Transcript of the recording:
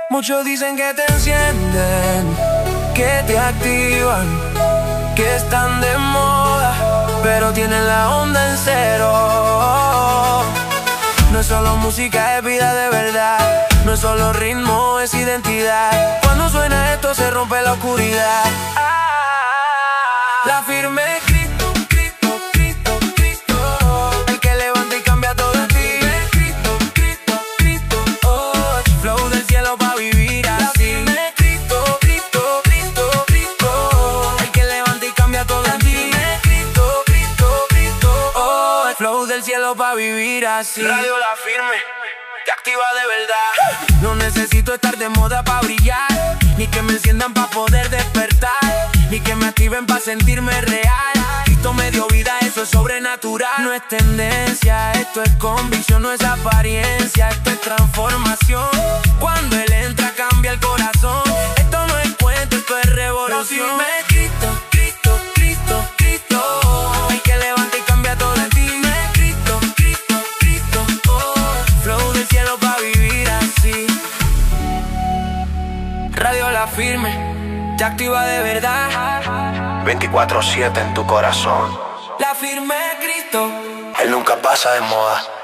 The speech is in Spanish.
Muchos dicen que te encienden, que te activan, que están de moda, pero tienen la onda en cero. No es solo música, es vida de verdad. No es solo ritmo, es identidad. Cuando suena esto se rompe la oscuridad. La Firme, Cristo, Cristo, Cristo, Cristo. El que levanta y cambia todo en ti. Cristo, Cristo, Cristo, oh. Flow del cielo pa' vivir así. La Firme, Cristo, Cristo, Cristo, Cristo. El que levanta y cambia todo en ti. Cristo, Cristo, Cristo, oh. Flow del cielo pa' vivir así. Radio La Firme, te activa de verdad. No necesito estar de moda pa' brillar, ni que me enciendan pa' poder despertar, ni que me activen pa' sentirme real. Cristo me dio vida, eso es sobrenatural. No es tendencia, esto es convicción, no es apariencia, esto es transformación. Cuando Él entra cambia el corazón. Esto no es cuento, esto es revolución. La Firme, Cristo, Cristo, Cristo, Cristo. El que levanta y cambia todo en ti. Cristo, Cristo, Cristo, oh. Flow del cielo pa' vivir así. Radio La Firme, te activa de verdad. 24/7 en tu corazón. La Firme, Cristo. Él nunca pasa de moda.